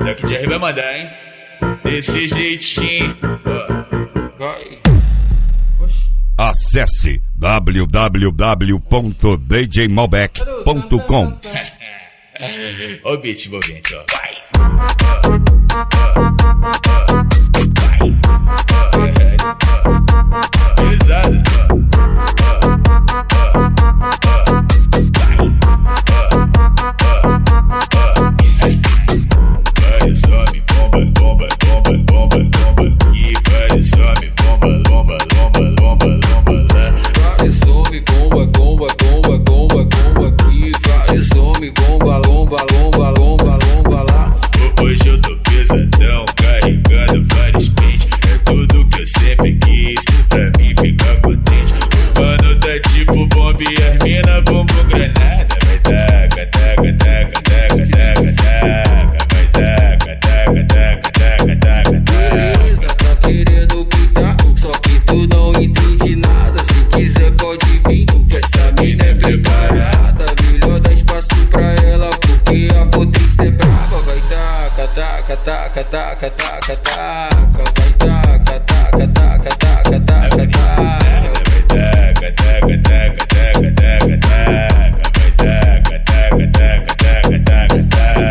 Daqui de vai mandar, hein? Desse jeitinho. Vai. Acesse www.djmalbec.com. Ó o beat envolvente, ó. Vai. Pesado. Vários homens, bomba, bomba, bomba, bomba, bomba. E vários homens, bomba, bomba, bomba, bomba, bomba lá. Vários homens, bomba, bomba, bomba, bomba, bomba. E vários homens, bomba, lomba, lomba, lomba, lomba lá. Hoje eu tô pesadão, carregando vários pentes. É tudo que eu sempre quis, pra mim ficar contente. O mano tá tipo bomba e as mina bumbum granada. Vai taca, taca, taca, taca, taca, taca. Vai taca, taca, taca, taca, taca, taca. Beleza, tá querendo pintar, só que tu não entende nada. Se quiser pode vir, que essa mina é preparada. Melhor dar espaço pra ela, porque a potência é brava. Vai taca, taca, taca, taca, taca, taca. Vai taca, taca, taca, taca, taca, taca. Taca, taca, taca, taca, taca, taca. Vai taca, taca, taca, taca, taca, taca.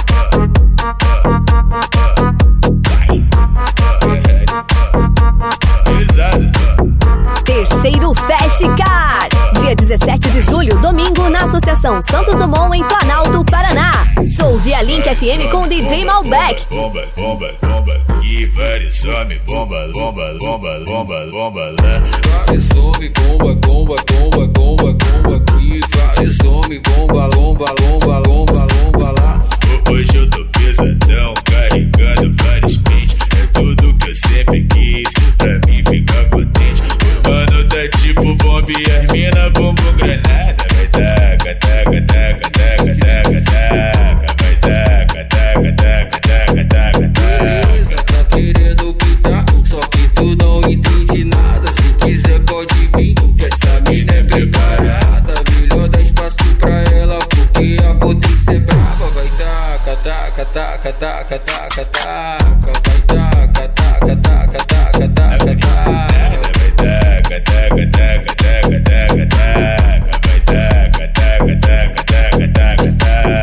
Pesado. Terceiro Festcar, dia 17 de julho, domingo, na Associação Santos Dumont, em Planalto, Paraná. Show via Link FM com DJ Malbec. Bomba, bomba, bomba. E vários homens, bomba, bomba, bomba, bomba, bomba lá. Vários homens, bomba, bomba, bomba, bomba, bomba. E vários homens, bomba, lomba, lomba, lomba, lomba lá. Hoje eu tô pesadão, carregando vários pentes. É tudo que eu sempre quis, pra mim ficar contente. O mano tá tipo bomba e as mina bumbum granada. Vai taca, taca, taca, taca, taca, taca. Vai taca, taca, taca, taca, taca, taca. Beleza, tá querendo pintar, só que tu não entende nada. Se quiser pode vir, que essa mina é preparada. Melhor dar espaço pra ela, porque a potência é brava. Vai taca, taca, taca, taca, taca, taca. Vai taca, taca, taca, taca, taca, taca. Vai taca, taca, taca, taca, taca, taca. Vai taca, taca, taca, taca, taca, taca.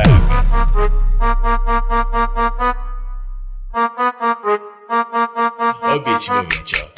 Ó o beat envolvente, ó.